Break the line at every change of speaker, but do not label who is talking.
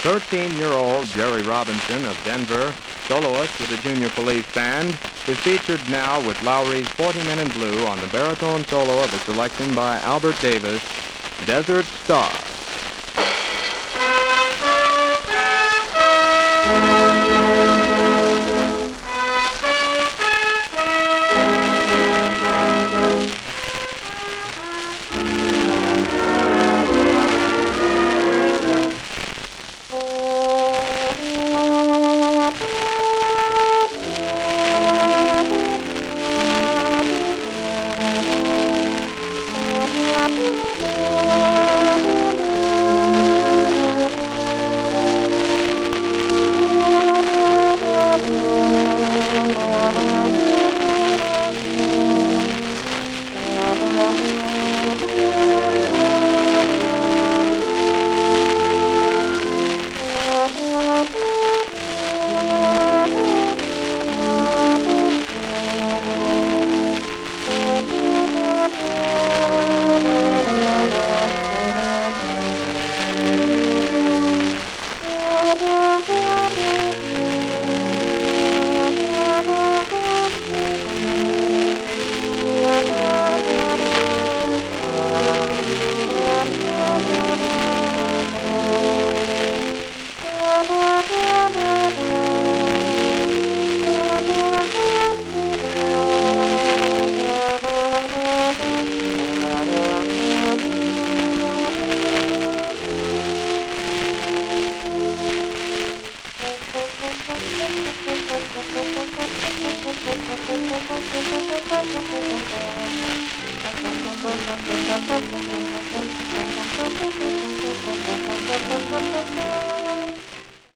13-year-old Jerry Robinson of Denver, soloist with the Junior Police Band, is featured now with Lowry's 40 Men in Blue on the baritone solo of a selection by Albert Davis, Desert Star.